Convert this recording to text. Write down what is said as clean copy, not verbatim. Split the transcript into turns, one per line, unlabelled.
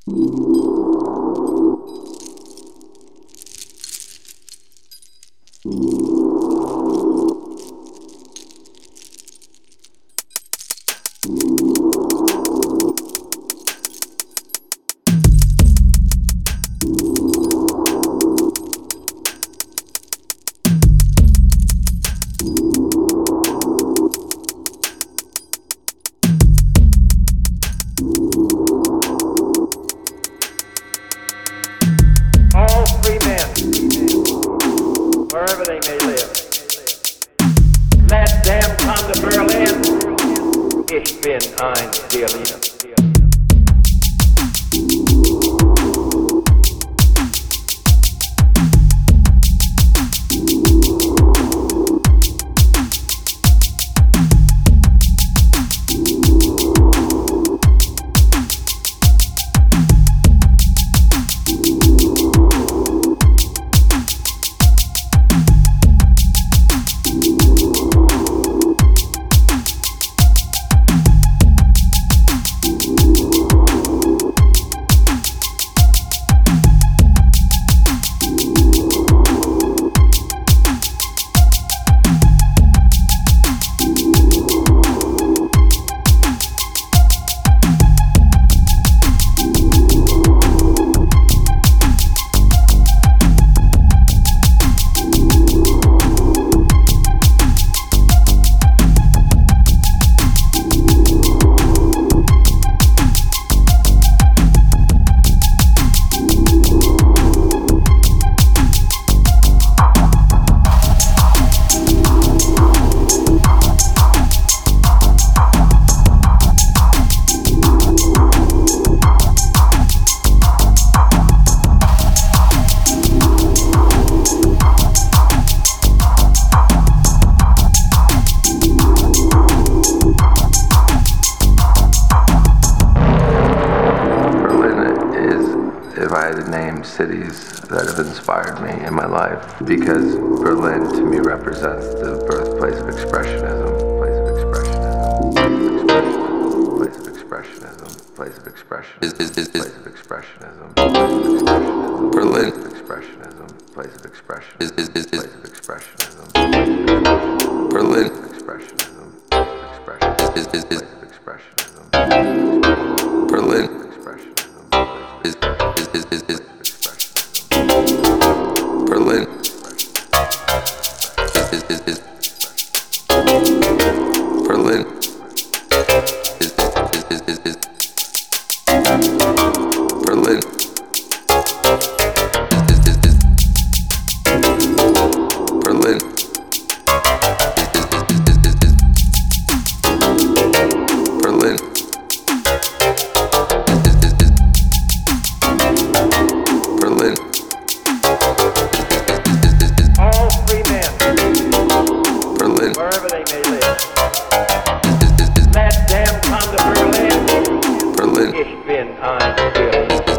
All free men, wherever they may live, let them come to Berlin. Ich bin ein Berliner.
If I had to name cities that have inspired me in my life, because Berlin to me represents the birthplace of expressionism, place of expressionism, place of expressionism, place of expressionism, place of expressionism, Berlin expressionism, place of expressionism, place of expressionism, Berlin expressionism, expressionism, place of expressionism, Berlin expressionism, is Berlin is Berlin is Berlin Berlin Berlin Berlin.
All free men,
Berlin.
wherever they may live, let them come to Berlin.
Berlin.
Ich bin ein Berliner.